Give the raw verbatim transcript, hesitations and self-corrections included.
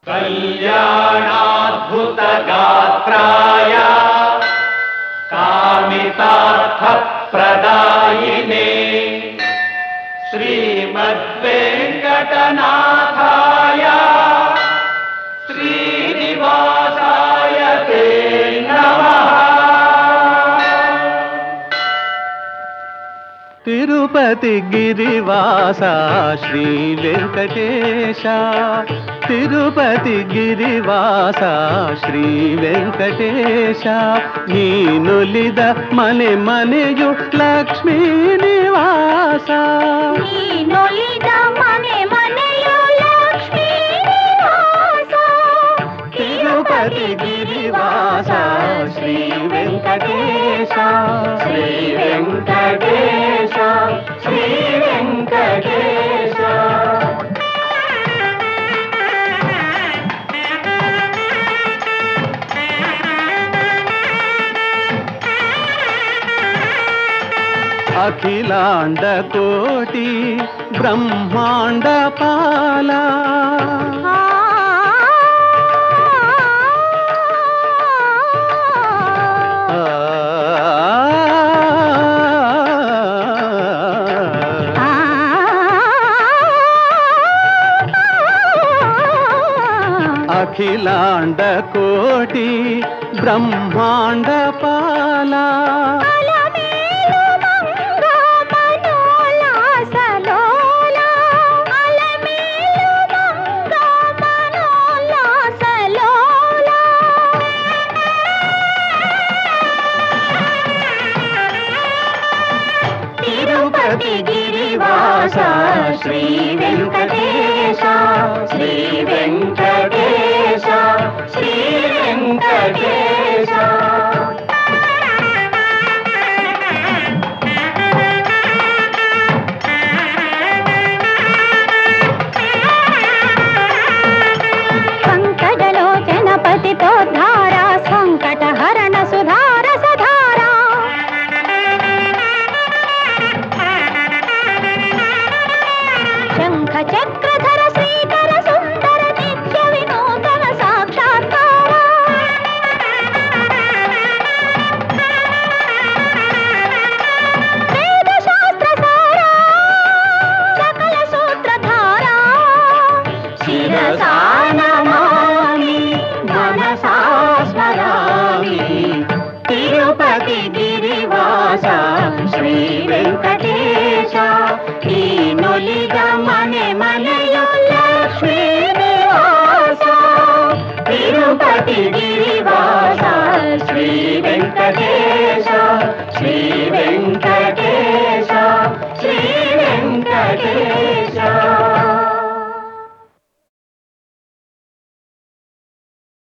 कल्याणाद्भुतगात्राय कामितार्थप्रदायिने श्रीमद्वेङ्कटनाथाय श्रीनिवासाय ते नमः। తిరుపతి గిరివాస శ్రీ వెంకటేశ, తిరుపతి గిరివాస శ్రీ వెంకటేశ, నీనులిద మನೆ ಮನೆಯು ಲಕ್ಷ್ಮೀ ನಿವಾಸ, ನೀನುಲಿದ ಮನೆ ಮನೆಯು ಲಕ್ಷ್ಮೀ ನಿವಾಸ, తిరుపతి గిరివాస శ్రీ వెంకటేశ, శ్రీ వెంకటేశ శ్రీ వెంకటేశ. అఖిలాండ కోటి బ్రహ్మాండ పాల, అఖిలాండ కోటి బ్రహ్మాండ పాల, తిరుపతి గిరివాస శ్రీ వెంకటేశ శ్రీ వెంకటేశ శ్రీ వెంకటేశ. సంకటలోచన పతితో ధారా సంకట హరణ సుధార సధారా, శంఖ చక్రధర శ్రీకర సుందర నిత్య వినూతన సాక్షాత్కార, వేద శాస్త్ర సార సకల సూత్రధార, శిరసా నమామి మనసా స్మరామి, తిరుపతి గిరివాస శ్రీ వెంకటేశ, నీనులిద మನೆ మನೆయు లక్ష్మీ నివాస, తిరుపతి గిరి